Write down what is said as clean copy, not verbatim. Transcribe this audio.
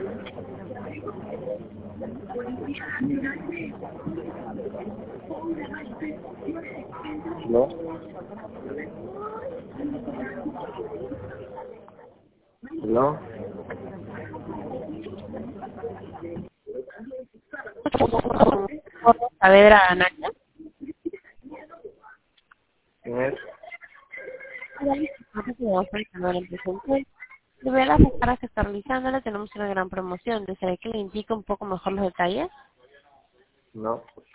¿No? ¿No? Saavedra Nacha. ¿Quién es? De ver las descargas que está realizando, tenemos una gran promoción. ¿Desearía que le indique un poco mejor los detalles? No.